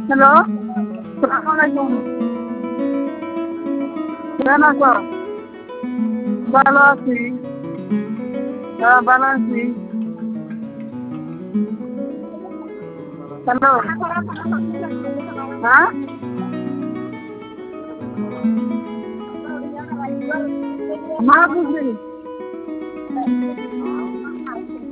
Hello, সালাম আলাইকুম। কেমন আছো? ভালো আছি। হ্যাঁ, ভালো আছি। হ্যালো। হ্যাঁ, মা বুঝলি।